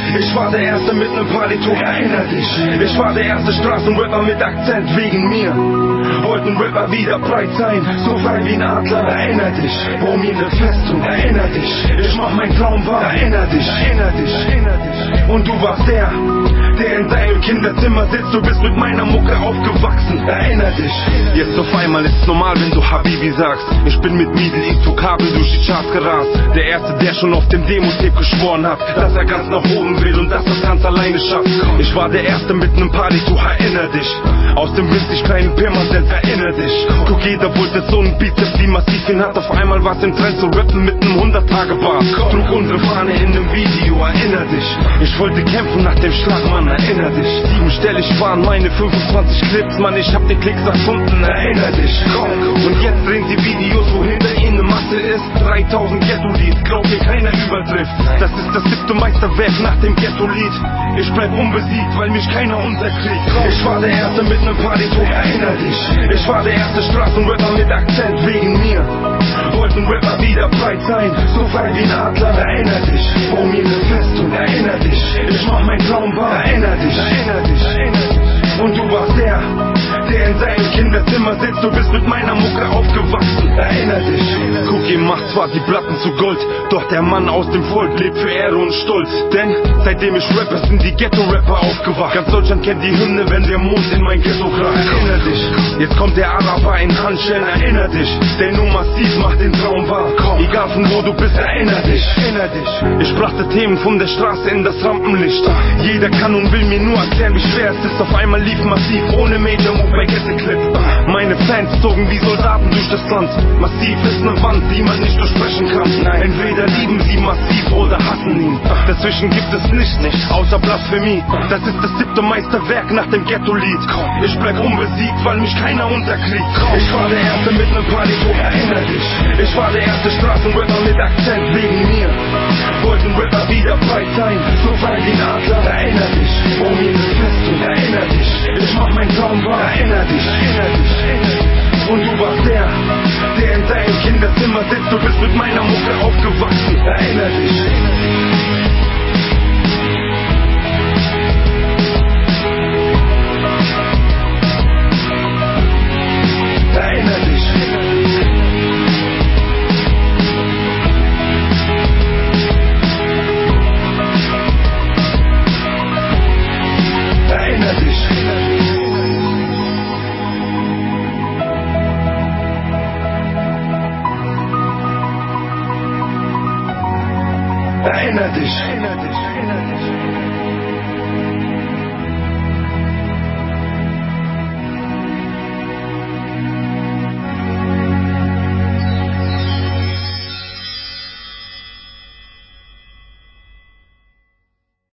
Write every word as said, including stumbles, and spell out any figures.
Ich war der Erste mit nem Partytuch, erinner dich. Ich war der erste Straßenrapper mit Akzent wegen mir. Wollten Rapper wieder breit sein, so frei wie ein Adler, erinner dich. Bau mir ne Festung, erinner dich. Ich mach mein Traum wahr, erinner dich, erinner dich, erinner dich. Und du warst der, der in deinem Kinderzimmer sitzt. Du bist mit meiner Mucke aufgewachsen, erinner dich. Jetzt auf einmal ist's normal, wenn du Habibi sagst. Ich bin mit Middle East to Kabel durch die Charts gerast. Der Erste, der schon auf dem Demo-Tape geschworen hat, dass er ganz nach oben will und dass das ganz alleine schafft. Ich war der Erste mit nem Partytuch, erinner dich. Aus dem winzig kleinen Pirmasens, erinner dich. Guck, jeder wollte so einen Bizeps wie Massiv ihn hat. Auf einmal war's im Trend zu rappen mit nem hundert-Tage-Bar. Trug unsere Fahne in nem Video, erinner dich. Ich wollte kämpfen nach dem Schlag, Mann, erinner dich. Siebenstellig waren meine fünfundzwanzig Clips, Mann, ich hab den Klicks erfunden, erinner dich. Und jetzt drehen sie Videos, wo hinter ihnen ne Masse ist. dreitausend Ghetto-Lied, glaub mir, keiner übertrifft. Das ist das siebte Meisterwerk nach dem Ghetto-Lied. Ich bleib unbesiegt, weil mich keiner unterkriegt. Ich war der Erste mit nem Partytuch, erinner dich. Ich war der erste Straßenrapper mit Akzent wegen mir. Wollten Rapper wieder breit sein, so frei wie ein Adler, erinner dich. Bau mir ne Festung, erinner dich. Ich mach mein Traum wahr, erinner dich, erinner dich, erinner dich. Und du warst der, der in seinem Kinderzimmer sitzt. Du bist mit meiner Mucke aufgewachsen, erinner dich. Cookie macht zwar die Platten zu Gold, doch der Mann aus dem Volk lebt für Ehre und Stolz. Denn seitdem ich rappe, sind die Ghetto-Rapper aufgewacht. Ganz Deutschland kennt die Hymne, wenn der Mond in mein Ghetto kracht. Erinner dich, jetzt kommt der Araber in Handschellen, erinner dich. Der nur massiv macht den Traum wahr. Egal von wo du bist, erinner dich, erinner dich. Ich brachte Themen von der Straße in das Rampenlicht. Jeder kann und will mir nur erklären, wie schwer es ist. Auf einmal lief Massiv ohne Major Move bei Ghetto-Clip. Meine Fans zogen wie Soldaten durch das Land. Massiv ist ne Wand, die man nicht durchbrechen kann. Entweder lieben sie Massiv oder hassen ihn. Dazwischen gibt es nichts, außer Blasphemie. Das ist das siebte Meisterwerk nach dem Ghetto-Lied. Ich bleib unbesiegt, weil mich keiner unterkriegt. Ich war der Erste mit nem Partytuch, erinner dich. Ich war der erste Straßenrapper mit Akzent wegen mir. Wollten Rapper wieder breit sein, so frei wie ein Adler, erinner dich. Bau mir ne Festung, erinner dich. Ich mach mein Traum wahr, erinner dich, erinner dich, erinner dich. Und du warst der, der in deinem Kinderzimmer sitzt. Du bist mit meiner Mucke aufgewachsen, erinner dich. Erinner dich. Erinner dich. Erinner dich. Erinner dich. Erinner dich.